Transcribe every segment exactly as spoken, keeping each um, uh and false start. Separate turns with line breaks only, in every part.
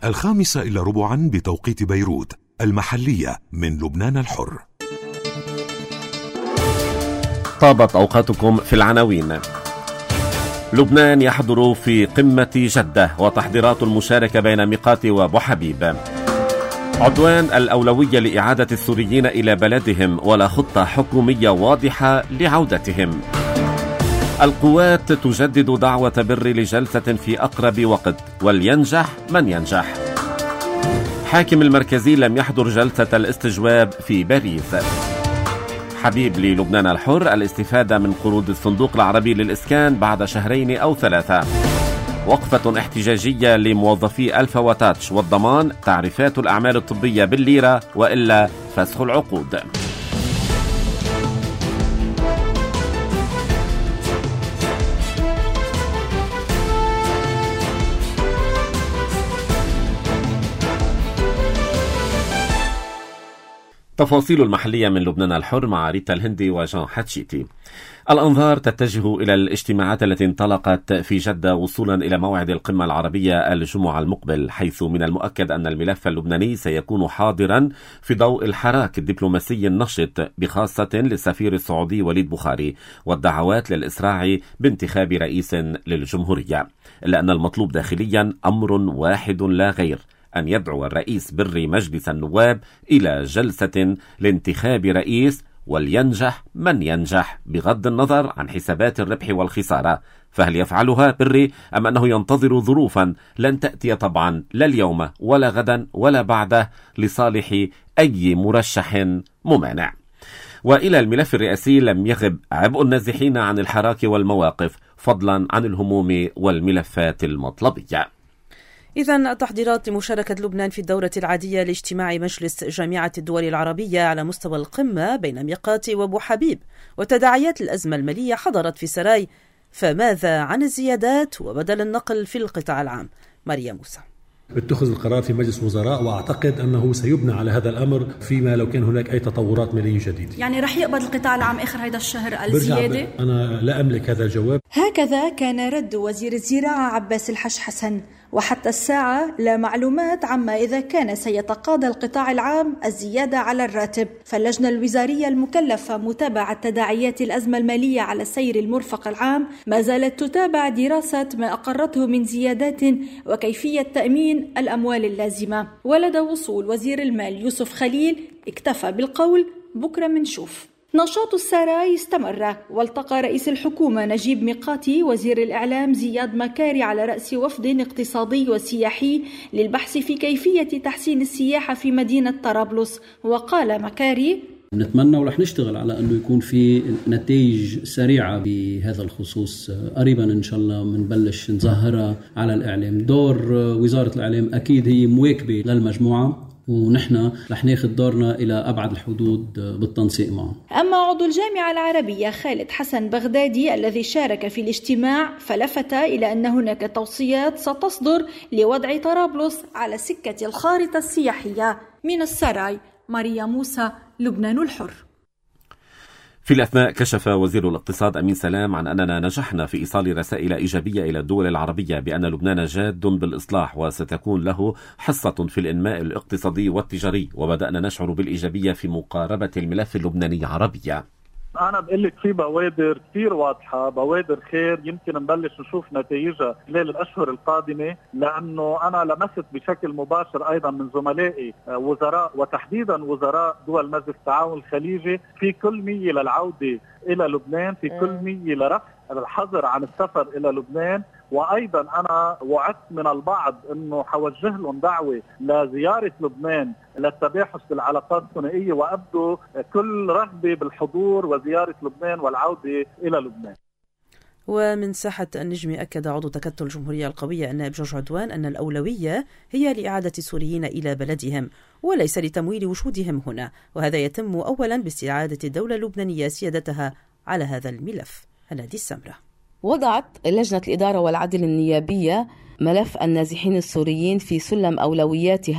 الخامسة إلا ربعا بتوقيت بيروت المحلية من لبنان الحر.
طابت أوقاتكم في العناوين. لبنان يحضر في قمة جدة وتحضيرات المشاركة بين ميقات وأبو حبيب. عدوان الأولوية لإعادة السوريين إلى بلدهم ولا خطة حكومية واضحة لعودتهم. القوات تجدد دعوة بر لجلسة في أقرب وقت ولينجح من ينجح. حاكم المركزي لم يحضر جلسة الاستجواب في باريس. حبيب للبنان الحر الاستفادة من قروض الصندوق العربي للإسكان بعد شهرين أو ثلاثة. وقفة احتجاجية لموظفي ألفا وتاتش والضمان تعريفات الأعمال الطبية بالليرة وإلا فسخ العقود. تفاصيل المحلية من لبنان الحر مع ريتا الهندي وجان حتشيتي. الأنظار تتجه إلى الاجتماعات التي انطلقت في جدة وصولا إلى موعد القمة العربية الجمعة المقبل، حيث من المؤكد أن الملف اللبناني سيكون حاضرا في ضوء الحراك الدبلوماسي النشط بخاصة للسفير السعودي وليد بخاري والدعوات للإسراع بانتخاب رئيس للجمهورية، إلا أن المطلوب داخليا أمر واحد لا غير، أن يدعو الرئيس بري مجلس النواب إلى جلسة لانتخاب رئيس ولينجح من ينجح بغض النظر عن حسابات الربح والخسارة. فهل يفعلها بري أم أنه ينتظر ظروفا لن تأتي طبعا لا اليوم ولا غدا ولا بعده لصالح أي مرشح ممانع؟ وإلى الملف الرئاسي لم يغب عبء النازحين عن الحراك والمواقف فضلا عن الهموم والملفات المطلبية.
إذن التحضيرات لمشاركة لبنان في الدورة العادية لاجتماع مجلس جامعة الدول العربية على مستوى القمة بين ميقات وأبو حبيب وتداعيات الأزمة المالية حضرت في سراي، فماذا عن الزيادات وبدل النقل في القطاع العام؟ ماريا موسى.
اتخذ القرار في مجلس وزراء واعتقد انه سيبنى على هذا الامر فيما لو كان هناك اي تطورات ماليه جديده.
يعني رح يقبض القطاع العام اخر هذا الشهر الزياده؟
انا لا املك هذا الجواب.
هكذا كان رد وزير الزراعه عباس الحش حسن، وحتى الساعة لا معلومات عما إذا كان سيتقاضى القطاع العام الزيادة على الراتب. فاللجنة الوزارية المكلفة متابعة تداعيات الأزمة المالية على سير المرفق العام ما زالت تتابع دراسة ما أقرته من زيادات وكيفية تأمين الأموال اللازمة. ولدى وصول وزير المال يوسف خليل اكتفى بالقول بكرة منشوف. نشاط السراي استمر، والتقى رئيس الحكومة نجيب ميقاتي وزير الإعلام زياد مكاري على رأس وفد اقتصادي وسياحي للبحث في كيفية تحسين السياحة في مدينة طرابلس. وقال مكاري:
نتمنى ورح نشتغل على أنه يكون في نتائج سريعة بهذا الخصوص قريبا إن شاء الله. منبلش نظهرها على الإعلام. دور وزارة الإعلام أكيد هي مواكبة للمجموعة، ونحن رح ناخذ دورنا إلى أبعد الحدود بالتنسيق معه.
أما عضو الجامعة العربية خالد حسن بغدادي الذي شارك في الاجتماع فلفت إلى أن هناك توصيات ستصدر لوضع طرابلس على سكة الخارطة السياحية. من السراي، ماريا موسى، لبنان الحر.
في الأثناء كشف وزير الاقتصاد أمين سلام عن أننا نجحنا في إيصال رسائل إيجابية إلى الدول العربية بأن لبنان جاد بالإصلاح وستكون له حصة في الإنماء الاقتصادي والتجاري، وبدأنا نشعر بالإيجابية في مقاربة الملف اللبناني عربية.
أنا بقول لك في بوادر كثير واضحة، بوادر خير يمكن نبلش نشوف نتائجها خلال الأشهر القادمة، لأنه أنا لمست بشكل مباشر أيضا من زملائي وزراء وتحديدا وزراء دول مجلس التعاون الخليجي في كل مية للعودة إلى لبنان، في كل مية لرفع الحظر عن السفر إلى لبنان. وأيضا أنا وعدت من البعض أنه حوجه لهم دعوة لزيارة لبنان للتباحث بالعلاقات الثنائية، وأبدو كل رغبة بالحضور وزيارة لبنان والعودة إلى لبنان.
ومن ساحة النجم أكد عضو تكتل الجمهورية القوية النائب جورج عدوان أن الأولوية هي لإعادة السوريين إلى بلدهم وليس لتمويل وجودهم هنا، وهذا يتم أولا باستعادة الدولة اللبنانية سيادتها على هذا الملف. هنادي السمرة.
وضعت لجنة الإدارة والعدل النيابية ملف النازحين السوريين في سلم أولوياتها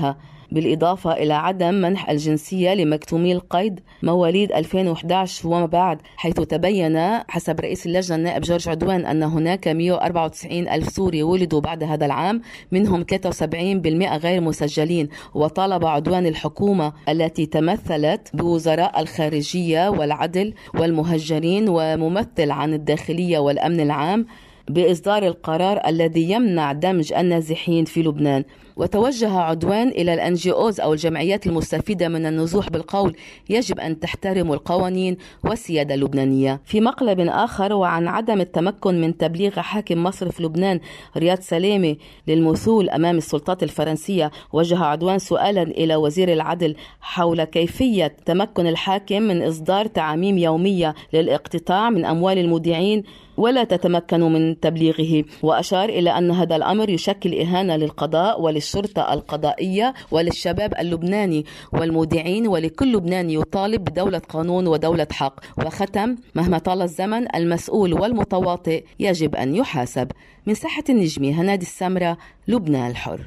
بالإضافة إلى عدم منح الجنسية لمكتومي القيد مواليد ألفين وإحدى عشر وما بعد، حيث تبين حسب رئيس اللجنة النائب جورج عدوان أن هناك مئة وأربعة وتسعين ألف سوري ولدوا بعد هذا العام، منهم ثلاثة وسبعين بالمئة غير مسجلين. وطالب عدوان الحكومة التي تمثلت بوزراء الخارجية والعدل والمهجرين وممثل عن الداخلية والأمن العام بإصدار القرار الذي يمنع دمج النازحين في لبنان. وتوجه عدوان إلى الأن جي أوز أو الجمعيات المستفيدة من النزوح بالقول يجب أن تحترموا القوانين والسيادة اللبنانية. في مقلب آخر، وعن عدم التمكن من تبليغ حاكم مصرف لبنان رياض سلامة للمثول أمام السلطات الفرنسية، وجه عدوان سؤالا إلى وزير العدل حول كيفية تمكن الحاكم من إصدار تعاميم يومية للاقتطاع من أموال المودعين ولا تتمكن من تبليغه، وأشار إلى أن هذا الأمر يشكل إهانة للقضاء وللشرطة القضائية وللشباب اللبناني والمودعين، ولكل لبناني يطالب بدولة قانون ودولة حق. وختم: مهما طال الزمن المسؤول والمتواطئ يجب أن يحاسب. من ساحة النجمي، هنادي السمرة، لبنان الحر.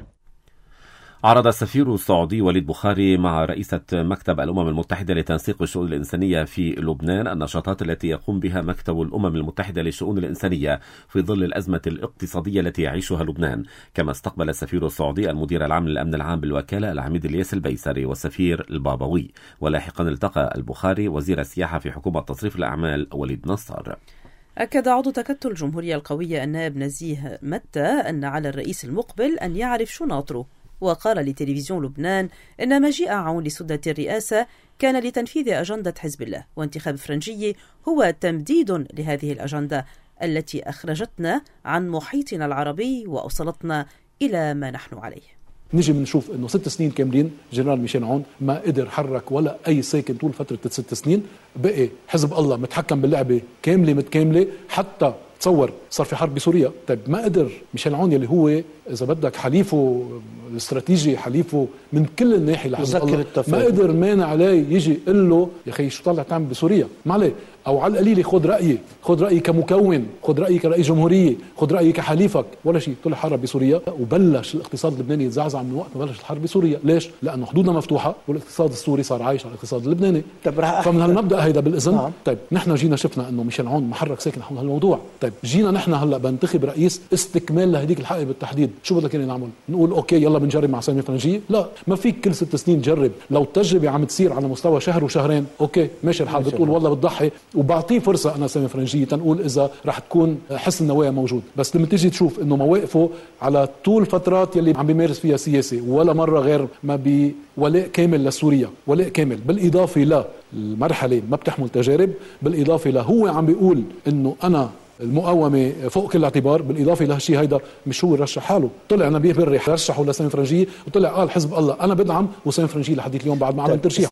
عرض السفير السعودي وليد بخاري مع رئيسة مكتب الأمم المتحدة لتنسيق الشؤون الإنسانية في لبنان النشاطات التي يقوم بها مكتب الأمم المتحدة للشؤون الإنسانية في ظل الأزمة الاقتصادية التي يعيشها لبنان. كما استقبل السفير السعودي المدير العام للأمن العام بالوكالة العميد الياس البيسري والسفير البابوي. ولاحقا التقى البخاري وزير السياحة في حكومة تصريف الأعمال وليد نصار.
أكد عضو تكتل الجمهورية القوية النائب نزيه متى أن على الرئيس المقبل أن يعرف شو ناطره، وقال لتلفزيون لبنان إن مجيء عون لسدة الرئاسة كان لتنفيذ أجندة حزب الله، وانتخاب فرنجي هو تمديد لهذه الأجندة التي أخرجتنا عن محيطنا العربي وأوصلتنا إلى ما نحن عليه.
نيجي بنشوف انه ست سنين كاملين جنرال ميشيل عون ما قدر حرك ولا اي ساكن طول فتره ست سنين، بقي حزب الله متحكم باللعبه كامله متكامله، حتى تصور صار في حرب بسوريا. طيب ما قدر ميشيل عون يلي هو اذا بدك حليفه الاستراتيجي، حليفه من كل الناحيه لحزب الله، ما قدر مانع عليه يجي يقول له يا اخي شو طلع تعمل بسوريا، ما عليه، او على القليله خذ رايي، خذ رايي كمكون، خذ رايي كرئيس جمهوريه، خذ رايي كحليفك، ولا شيء. طلع حرب بسوريا وبلش الاقتصاد اللبناني يتزعزع من وقت ما بلشت الحرب بسوريا. ليش؟ لانه حدودنا مفتوحه والاقتصاد السوري صار عايش على الاقتصاد اللبناني. فمن هالمبدا هيدا بالاذن نعم. طيب نحن جينا شفنا انه ميشيل عون محرك ساكن حول هالموضوع. طيب جينا نحن هلا بنتخب رئيس استكمال لهديك الحقيقه بالتحديد، شو بدك يعني نعمل؟ نقول اوكي يلا بنجرب مع سامية فرنجية؟ لا، ما فيك كل ست سنين تجرب. لو التجربه عم تصير على مستوى شهر وشهرين اوكي ماشي الحال، بتقول والله بتضحي وبعطيه فرصه انا سامية فرنجية تنقول اذا رح تكون حسن النوايا موجود. بس لما تيجي تشوف انه مواقفه على طول فترات يلي عم بيمارس فيها سياسه ولا مره غير ما بولاء كامل لسوريا، ولاء كامل، بالاضافه ل المرحله ما بتحمل تجارب، بالاضافه له هو عم بيقول انه انا المقاومه فوق كل اعتبار، بالاضافه لهالشيء هيدا مش هو رشح حاله، طلع نبيه بري رشحه لسامية فرنجية وطلع قال حزب الله انا بدعم وسامية فرنجية لحديت اليوم بعد ما عمل ترشيح.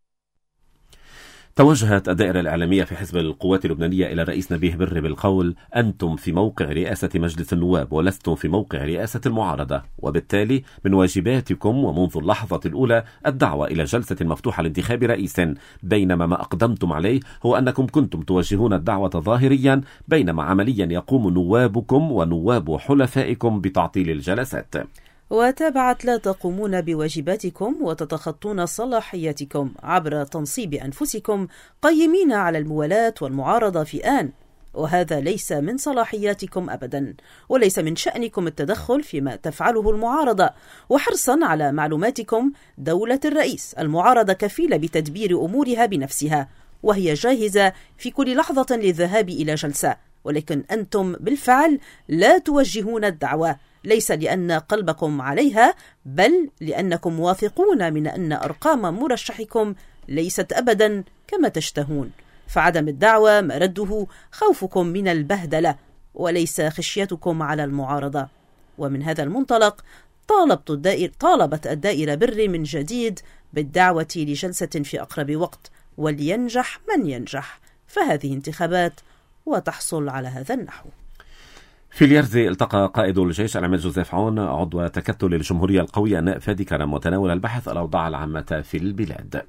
توجهت الدائرة الإعلامية في حزب القوات اللبنانية إلى الرئيس نبيه بري بالقول: أنتم في موقع رئاسة مجلس النواب ولستم في موقع رئاسة المعارضة، وبالتالي من واجباتكم ومنذ اللحظة الأولى الدعوة إلى جلسة مفتوحة لانتخاب رئيس، بينما ما أقدمتم عليه هو أنكم كنتم توجهون الدعوة ظاهريا، بينما عمليا يقوم نوابكم ونواب حلفائكم بتعطيل الجلسات.
وتابعت: لا تقومون بواجباتكم وتتخطون صلاحياتكم عبر تنصيب أنفسكم قيمين على الموالاة والمعارضة في آن، وهذا ليس من صلاحياتكم أبدا، وليس من شأنكم التدخل فيما تفعله المعارضة. وحرصا على معلوماتكم، دولة الرئيس المعارضة كفيلة بتدبير أمورها بنفسها، وهي جاهزة في كل لحظة للذهاب إلى جلسة، ولكن أنتم بالفعل لا توجهون الدعوة، ليس لأن قلبكم عليها، بل لأنكم واثقون من أن أرقام مرشحكم ليست أبدا كما تشتهون، فعدم الدعوة مرده خوفكم من البهدلة وليس خشيتكم على المعارضة. ومن هذا المنطلق طالبت الدائرة طالبت الدائرة بري من جديد بالدعوة لجلسة في أقرب وقت، ولينجح من ينجح، فهذه انتخابات وتحصل على هذا النحو.
في اليرزي التقى قائد الجيش العميد جوزيف عون عضو تكتل الجمهورية القوية النائب فادي كرم متناول البحث الأوضاع العامة في البلاد.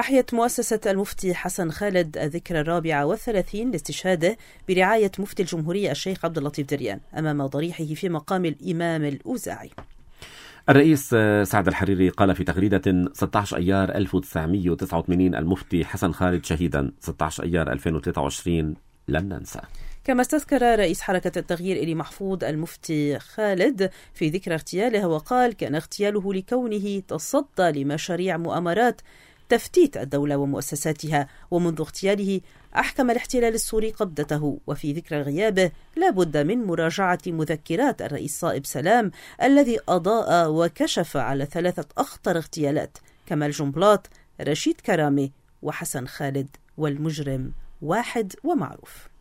أحيت مؤسسة المفتي حسن خالد الذكرى الرابعة والثلاثين لاستشهاده برعاية مفتي الجمهورية الشيخ عبد اللطيف دريان أمام ضريحه في مقام الإمام الأوزاعي.
الرئيس سعد الحريري قال في تغريدة ستة عشر أيار ألف وتسعمئة وتسعة وثمانين المفتي حسن خالد شهيدا، ستة عشر أيار ألفين وثلاثة وعشرين لن ننسى.
كما استذكر رئيس حركة التغيير إلي محفوظ المفتي خالد في ذكرى اغتياله وقال كان اغتياله لكونه تصدى لمشاريع مؤامرات تفتيت الدولة ومؤسساتها، ومنذ اغتياله أحكم الاحتلال السوري قبضته. وفي ذكرى غيابه لا بد من مراجعة مذكرات الرئيس صائب سلام الذي أضاء وكشف على ثلاثة أخطر اغتيالات: كمال جنبلاط، رشيد كرامي، وحسن خالد، والمجرم واحد ومعروف.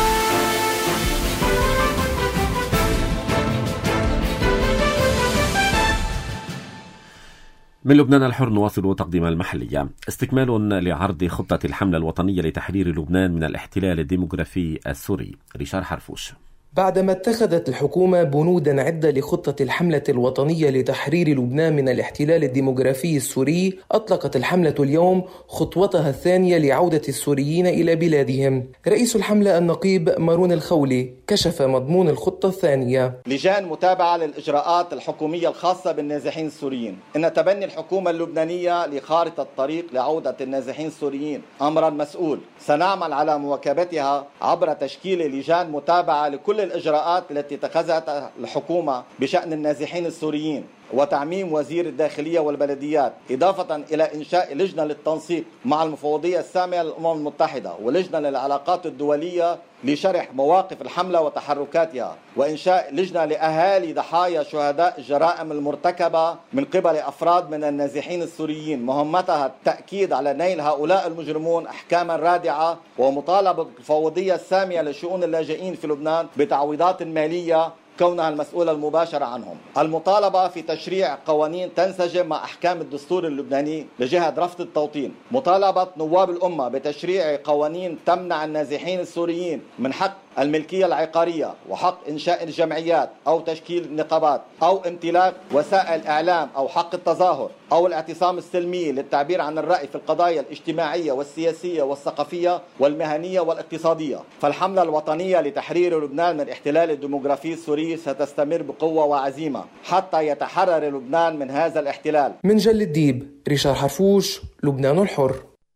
من لبنان الحر نواصل تقديم المحلية. استكمال لعرض خطة الحملة الوطنية لتحرير لبنان من الاحتلال الديموغرافي السوري. ريشار حرفوش.
بعدما اتخذت الحكومة بنودا عدة لخطة الحملة الوطنية لتحرير لبنان من الاحتلال الديموغرافي السوري، أطلقت الحملة اليوم خطوتها الثانية لعودة السوريين إلى بلادهم. رئيس الحملة النقيب مارون الخولي كشف مضمون الخطة الثانية.
لجان متابعة للإجراءات الحكومية الخاصة بالنازحين السوريين. إن تبني الحكومة اللبنانية لخارطة الطريق لعودة النازحين السوريين أمرا مسؤول. سنعمل على مواكبتها عبر تشكيل لجان متابعة لكل الإجراءات التي اتخذتها الحكومة بشأن النازحين السوريين، وتعميم وزير الداخلية والبلديات، إضافة إلى إنشاء لجنة للتنسيق مع المفوضية السامية للأمم المتحدة ولجنة للعلاقات الدولية لشرح مواقف الحملة وتحركاتها، وإنشاء لجنة لأهالي ضحايا شهداء الجرائم المرتكبة من قبل أفراد من النازحين السوريين، مهمتها التأكيد على نيل هؤلاء المجرمون أحكاما رادعة، ومطالبة المفوضية السامية لشؤون اللاجئين في لبنان بتعويضات مالية كونها المسؤولة المباشرة عنهم. المطالبة في تشريع قوانين تنسجم مع أحكام الدستور اللبناني لجهة رفض التوطين. مطالبة نواب الأمة بتشريع قوانين تمنع النازحين السوريين من حق الملكية العقارية وحق إنشاء الجمعيات أو تشكيل نقابات أو امتلاك وسائل إعلام أو حق التظاهر أو الاعتصام السلمي للتعبير عن الرأي في القضايا الاجتماعية والسياسية والثقافية والمهنية والاقتصادية. فالحملة الوطنية لتحرير لبنان من الاحتلال الديموغرافي السوري ستستمر بقوة وعزيمة حتى يتحرر لبنان من هذا الاحتلال.
من جل الديب، ريشار حرفوش، لبنان الحر.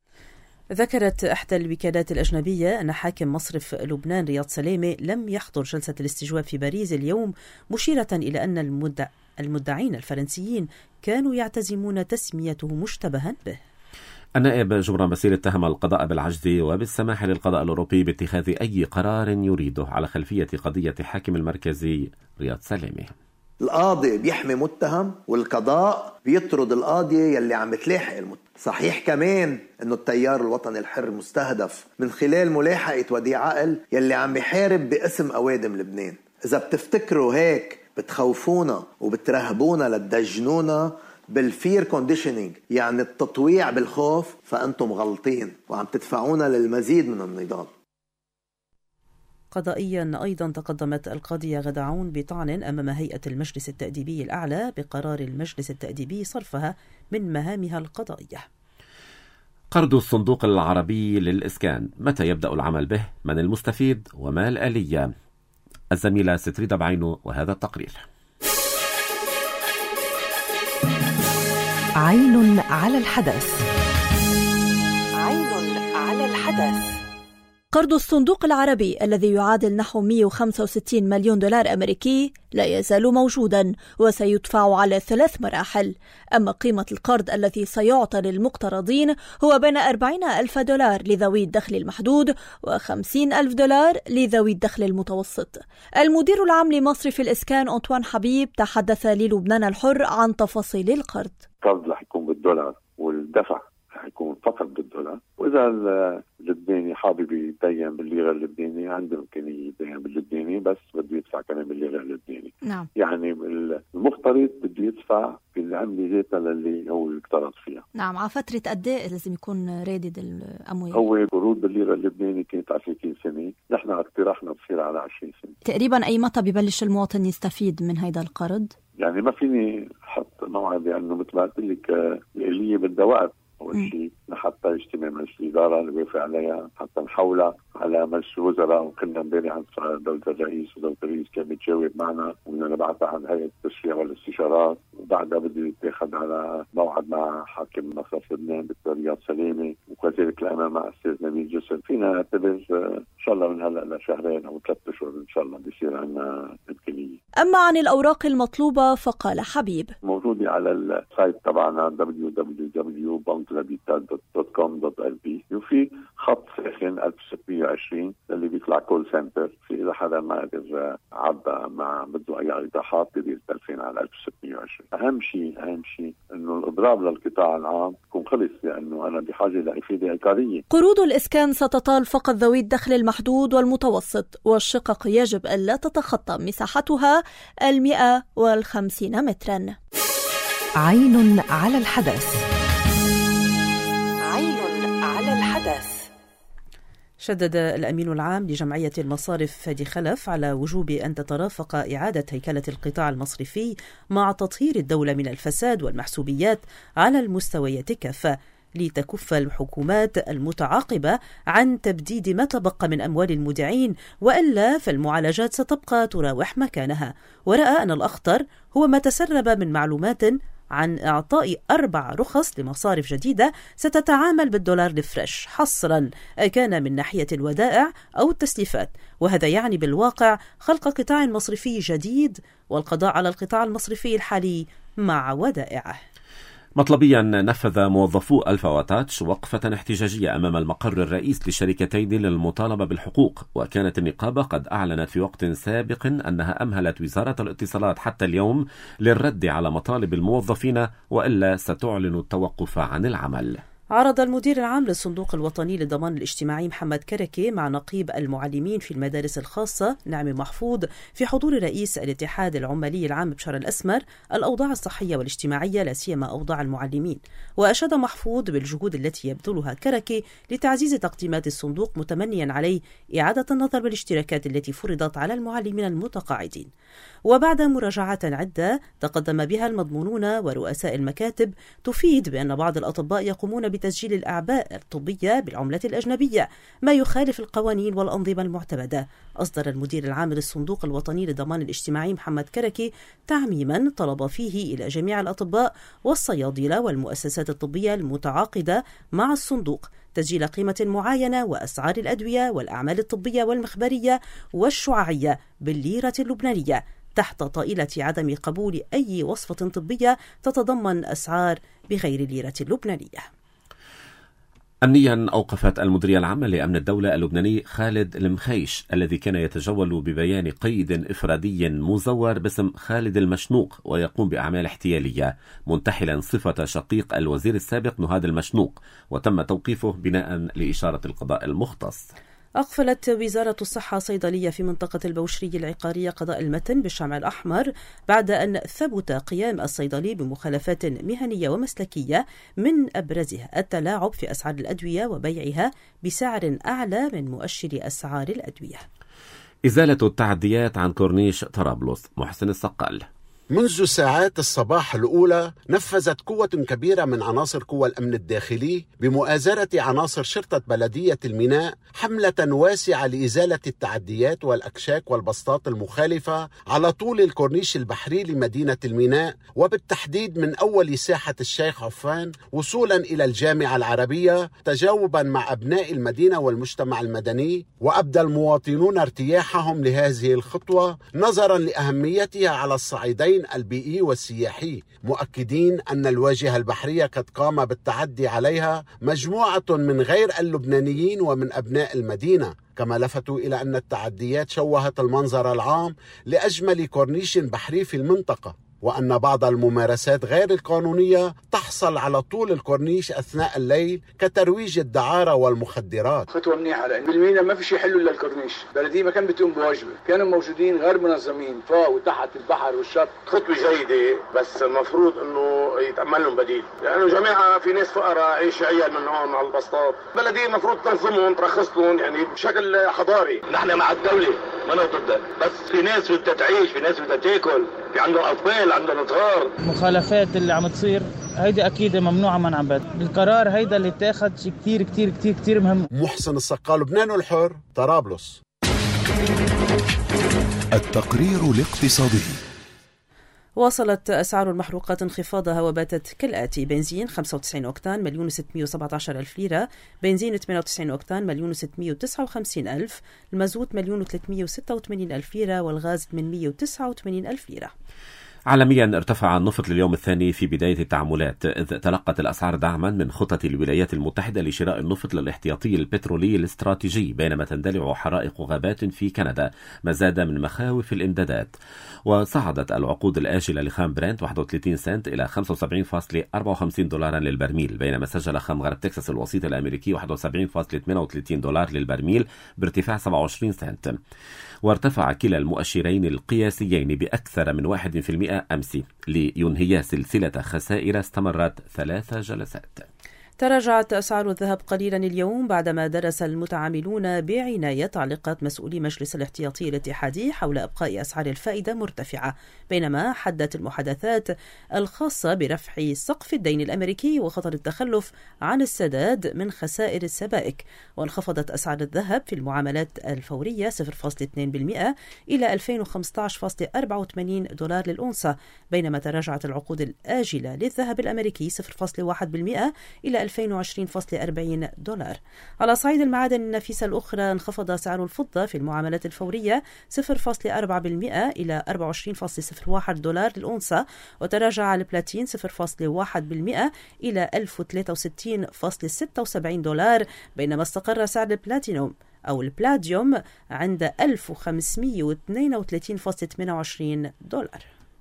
ذكرت إحدى الوكالات الأجنبية أن حاكم مصرف لبنان رياض سلامة لم يحضر جلسة الاستجواب في باريس اليوم، مشيرة إلى أن المدع المدعين الفرنسيين كانوا يعتزمون تسميته مشتبها به.
النائب جبران باسيل اتهم القضاء بالعجز وبالسماح للقضاء الأوروبي باتخاذ أي قرار يريده على خلفية قضية حاكم المركزي رياض سلامة.
القاضي بيحمي متهم والقضاء بيطرد القاضي يلي عم تلاحق المتهم. صحيح كمان انه التيار الوطني الحر مستهدف من خلال ملاحقة وديع عقل يلي عم يحارب باسم أوادم لبنان. إذا بتفتكروا هيك بتخوفونا وبترهبونا لتدجنونا بالفير كونديشنينج، يعني التطويع بالخوف، فأنتم غلطين وعم تدفعونا للمزيد من النضال.
قضائيا أيضا تقدمت القاضية غدا عون بطعن أمام هيئة المجلس التأديبي الأعلى بقرار المجلس التأديبي صرفها من مهامها القضائية.
قرض الصندوق العربي للإسكان، متى يبدأ العمل به؟ من المستفيد؟ وما الآلية؟ الزميلة ستريدة بعينو وهذا التقرير.
عين على الحدث. عين على الحدث.
قرض الصندوق العربي الذي يعادل نحو مئة وخمسة وستين مليون دولار أمريكي لا يزال موجودا وسيدفع على ثلاث مراحل. أما قيمة القرض الذي سيعطى للمقترضين هو بين أربعين ألف دولار لذوي الدخل المحدود وخمسين ألف دولار لذوي الدخل المتوسط. المدير العام لمصرف الإسكان أنطوان حبيب تحدث للبنان الحر عن تفاصيل القرض.
القرض رح يكون بالدولار والدفع يكون فقط بالدولار، وإذا اللبناني حابب يدين بالليرة اللبنانية عنده إمكانية يدين باللبناني، بس بده يدفع كمان بالليرة اللبناني.
نعم.
يعني المقترض بده يدفع بالعملة ذاتها اللي هو اقترض فيها.
نعم. على فترة قد ايه لازم يكون رادد الأموال؟
هو قروض بالليرة اللبنانية كانت عشرين سنة، نحن اقتراحنا بصير على عشرين سنة.
تقريبا أي متى ببلش المواطن يستفيد من هذا القرض؟
يعني ما فيني حط موعد، لأنه مثل ما قلت لك الآلية بدها وقت، أول شيء لحتى يجتمع مجلس الإدارة اللي وافق عليها حتى نحولها على مجلس الوزراء. وكنا امبارح عند دولة الرئيس ودولة الرئيس كان بيتجاوب معنا وبدنا نبعثها عند هيئة التشريع والاستشارات، وبعدها بده يتاخذ على موعد مع حاكم مصرف لبنان دكتور رياض سلامة، وكذلك الأمام مع أستاذ نبيل جسر. فينا نعتبر إن شاء الله من هلا لشهرين أو ثلاثة أشهر إن شاء الله بيصير عندنا إمكانية.
أما عن الأوراق المطلوبة فقال حبيب:
موجودة على السايت تبعنا دبليو دبليو دبليو دوت لابيتات دوت كوم دوت ال بي، وفي خط ساخن ألف وستمية وعشرين اللي بيطلع كول سنتر. في إذا حدا ما قدر عبى مع بده أي إيضاحات بيدير تلفين على ألف وستمية وعشرين. أهم شيء أهم شيء إنه الإضراب للقطاع العام يكون خلص، لأنه أنا بحاجة لإفادة عقارية.
قروض الإسكان ستطال فقط ذوي الدخل المحدود والمتوسط، والشقق يجب ألا تتخطى مساحتها المئة والخمسين مترا.
عين على الحدث. عين على الحدث.
شدد الأمين العام لجمعية المصارف فادي خلف على وجوب أن تترافق إعادة هيكلة القطاع المصرفي مع تطهير الدولة من الفساد والمحسوبيات على المستويات كافة، لتكف الحكومات المتعاقبة عن تبديد ما تبقى من أموال المودعين، وإلا فالمعالجات ستبقى تراوح مكانها. ورأى أن الأخطر هو ما تسرب من معلومات عن إعطاء أربع رخص لمصارف جديدة ستتعامل بالدولار الفريش حصرا، كان من ناحية الودائع أو التسليفات، وهذا يعني بالواقع خلق قطاع مصرفي جديد والقضاء على القطاع المصرفي الحالي مع ودائعه.
مطلبيا نفذ موظفو الفواتاتش وقفة احتجاجية أمام المقر الرئيس للشركتين للمطالبة بالحقوق، وكانت النقابة قد أعلنت في وقت سابق أنها أمهلت وزارة الاتصالات حتى اليوم للرد على مطالب الموظفين، وإلا ستعلن التوقف عن العمل.
عرض المدير العام للصندوق الوطني للضمان الاجتماعي محمد كركي مع نقيب المعلمين في المدارس الخاصة نعمي محفوظ في حضور رئيس الاتحاد العمالي العام بشار الأسمر الأوضاع الصحية والاجتماعية، لا سيما أوضاع المعلمين. وأشاد محفوظ بالجهود التي يبذلها كركي لتعزيز تقديمات الصندوق، متمنيا عليه إعادة النظر بالاشتراكات التي فرضت على المعلمين المتقاعدين. وبعد مراجعات عدة تقدم بها المضمونون ورؤساء المكاتب تفيد بأن بعض الأطباء يقومون بتسجيل الأعباء الطبية بالعملة الأجنبية، ما يخالف القوانين والأنظمة المعتمدة. أصدر المدير العام للصندوق الوطني للضمان الاجتماعي محمد كركي تعميما طلب فيه إلى جميع الأطباء والصيادلة والمؤسسات الطبية المتعاقدة مع الصندوق تسجيل قيمة معينة وأسعار الأدوية والأعمال الطبية والمخبرية والشعاعية بالليرة اللبنانية، تحت طائلة عدم قبول أي وصفة طبية تتضمن أسعار بغير الليرة اللبنانية.
أمنيا أوقفت المديرية العامة لأمن الدولة اللبناني خالد المخيش الذي كان يتجول ببيان قيد إفرادي مزور باسم خالد المشنوق ويقوم بأعمال احتيالية، منتحلا صفة شقيق الوزير السابق نهاد المشنوق، وتم توقيفه بناء لإشارة القضاء المختص.
أقفلت وزارة الصحة صيدلية في منطقة البوشري العقارية قضاء المتن بالشمع الأحمر بعد أن ثبت قيام الصيدلي بمخالفات مهنية ومسلكية، من أبرزها التلاعب في أسعار الأدوية وبيعها بسعر أعلى من مؤشر أسعار الأدوية.
إزالة التعديات عن كورنيش طرابلس. محسن الصقال.
منذ ساعات الصباح الأولى نفذت قوة كبيرة من عناصر قوى الأمن الداخلي بمؤازرة عناصر شرطة بلدية الميناء حملة واسعة لإزالة التعديات والأكشاك والبسطات المخالفة على طول الكورنيش البحري لمدينة الميناء، وبالتحديد من أول ساحة الشيخ عفان وصولا إلى الجامعة العربية، تجاوبا مع أبناء المدينة والمجتمع المدني. وأبدى المواطنون ارتياحهم لهذه الخطوة نظرا لأهميتها على الصعيدين البيئي والسياحي، مؤكدين أن الواجهة البحرية قد قام بالتعدي عليها مجموعة من غير اللبنانيين ومن أبناء المدينة. كما لفتوا إلى أن التعديات شوهت المنظر العام لأجمل كورنيش بحري في المنطقة، وأن بعض الممارسات غير القانونية تحصل على طول الكورنيش أثناء الليل كترويج الدعارة والمخدرات.
خطوة منيحة، لأن بالميناء ما في شيء حلو إلا الكورنيش، بلدية ما كان بتقوم بواجبه، كانوا موجودين غير منظمين فوق وتحت البحر والشط.
خطوة جيدة، بس المفروض إنه يتعمل لهم بديل، لأنه جماعة في ناس فقراء عيش عيال من هون على البسطات، بلدية المفروض تنظمهم ترخص لهم يعني بشكل حضاري. نحن مع الدولة ما ضدها، بس في ناس بدها تعيش، في ناس بدها تاكل، في عندهم أطفال، عندهم صغار.
المخالفات اللي عم تصير هيدي أكيد ممنوعة منعا باتا. القرار هيدا اللي اتاخد شيء كتير كتير كتير كتير مهم.
محسن السقا، لبنان الحر، طرابلس.
التقرير الاقتصادي.
واصلت أسعار المحروقات انخفاضها وباتت كالآتي: بنزين خمسة وتسعين أوكتان مليون وستمائة وسبعة عشر ألف ليرة، بنزين ثمانية وتسعين أوكتان مليون وستمائة وتسعة وخمسين ألف، المازوت مليون وثلاثمائة وستة وثمانين ألف ليرة، والغاز ثمانمائة وتسعة وثمانين ألف ليرة.
عالميا ارتفع النفط لليوم الثاني في بداية التعاملات، إذ تلقت الأسعار دعما من خطة الولايات المتحدة لشراء النفط للاحتياطي البترولي الاستراتيجي، بينما تندلع حرائق غابات في كندا ما زاد من مخاوف الإمدادات. وصعدت العقود الآجلة لخام برنت واحد وثلاثين سنت إلى خمسة وسبعين فاصلة أربعة وخمسين دولارا للبرميل، بينما سجل خام غرب تكساس الوسيط الأمريكي واحد وسبعين فاصلة ثمانية وثلاثين دولار للبرميل بارتفاع سبعة وعشرين سنت. وارتفع كلا المؤشرين القياسيين بأكثر من واحد بالمئة أمس، لينهيا سلسلة خسائر استمرت ثلاث جلسات.
تراجعت أسعار الذهب قليلا اليوم بعدما درس المتعاملون بعناية تعليقات مسؤولي مجلس الاحتياطي الاتحادي حول إبقاء أسعار الفائدة مرتفعة، بينما حدت المحادثات الخاصة برفع سقف الدين الأمريكي وخطر التخلف عن السداد من خسائر السبائك. وانخفضت أسعار الذهب في المعاملات الفورية صفر فاصلة اثنين بالمئة إلى ألفين وخمسة عشر فاصلة أربعة وثمانين دولار للأونصة، بينما تراجعت العقود الآجلة للذهب الأمريكي صفر فاصلة واحد بالمئة إلى ألفين وعشرين فاصلة أربعين دولار. على صعيد المعادن النفيسة الأخرى، انخفض سعر الفضة في المعاملات الفورية صفر فاصلة أربعة بالمئة إلى أربعة وعشرين فاصلة صفر واحد دولار للأونصة، وتراجع البلاتين صفر فاصلة واحد بالمئة إلى ألف وثلاثة وستين فاصلة ستة وسبعين دولار، بينما استقر سعر البلاتينوم أو البلاديوم عند ألف وخمسمائة واثنين وثلاثين فاصلة ثمانية وعشرين دولار.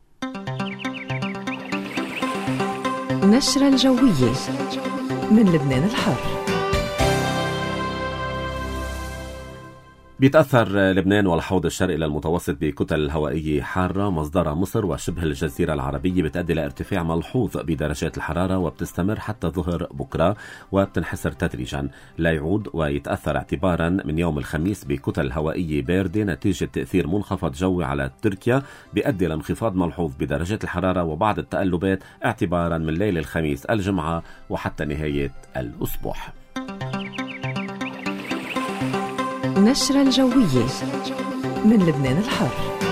نشرة الجوية من لبنان الحر.
بيتأثر لبنان والحوض الشرقي للمتوسط بكتل هوائية حارة مصدرها مصر وشبه الجزيرة العربية، بتؤدي لارتفاع ملحوظ بدرجات الحرارة وبتستمر حتى ظهر بكرة وبتنحسر تدريجا، لا يعود ويتأثر اعتبارا من يوم الخميس بكتل هوائية باردة نتيجة تأثير منخفض جوي على تركيا، بيؤدي لانخفاض ملحوظ بدرجات الحرارة وبعض التقلبات اعتبارا من ليل الخميس الجمعة وحتى نهاية الأسبوع.
نشرة الجوية من لبنان الحر.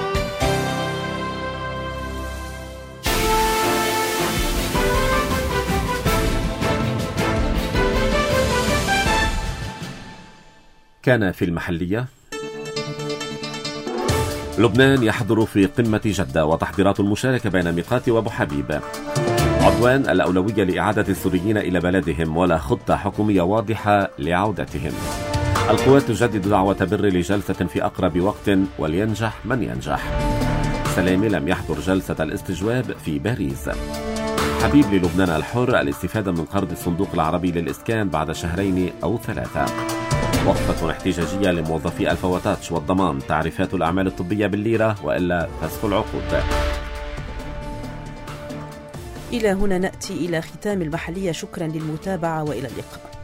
كان في المحلية: لبنان يحضر في قمة جدة وتحضيرات المشاركة بين ميقات وأبو حبيب. عدوان: الأولوية لإعادة السوريين إلى بلدهم ولا خطة حكومية واضحة لعودتهم. القوات تجدد دعوة بر لجلسة في أقرب وقت ولينجح من ينجح. سلامي لم يحضر جلسة الاستجواب في باريس. حبيب للبنان الحر: الاستفادة من قرض الصندوق العربي للإسكان بعد شهرين أو ثلاثة. وقفة احتجاجية لموظفي الفواتاتش والضمان، تعريفات الأعمال الطبية بالليرة وإلا فسخ العقود.
إلى هنا نأتي إلى ختام المحلية، شكرا للمتابعة وإلى اللقاء.